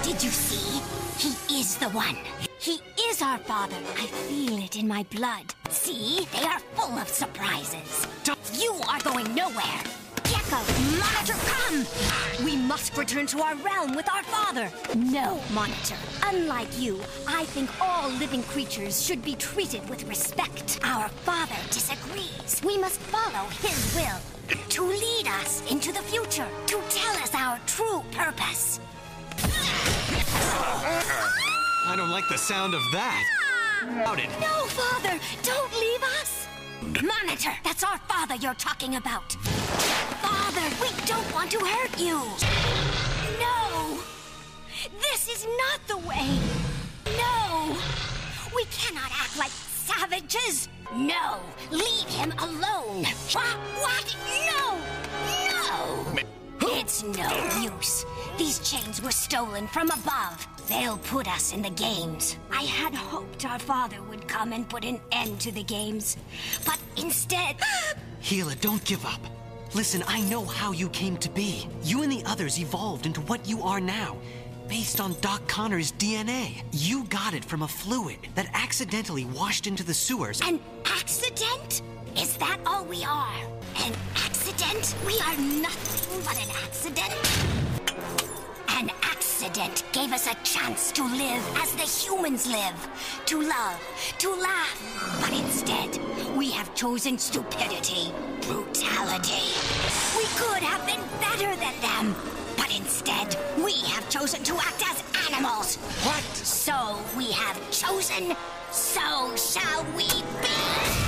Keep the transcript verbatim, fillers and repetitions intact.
Did you see? He is the one. He is our father. I feel it in my blood. See? They are full of surprises. You are going nowhere. Gecko, Monitor, come! We must return to our realm with our father. No, Monitor. Unlike you, I think all living creatures should be treated with respect. Our father disagrees. We must follow his will to lead us into the future, to tell us our true purpose. I don't like the sound of that. Out it. No, Father! Don't leave us! Monitor! That's our father you're talking about! Father, we don't want to hurt you! No! This is not the way! No! We cannot act like savages! No! Leave him alone! What? What? No! No! It's no use. These chains were stolen from above. They'll put us in the games. I had hoped our father would come and put an end to the games. But instead... Gila, don't give up. Listen, I know how you came to be. You and the others evolved into what you are now, based on Doc Connor's D N A. You got it from a fluid that accidentally washed into the sewers. An accident? Is that all we are? An accident? We are nothing but an accident. An accident gave us a chance to live as the humans live. To love, to laugh. But instead, we have chosen stupidity, brutality. We could have been better than them. But instead, we have chosen to act as animals. What? So we have chosen, so shall we be.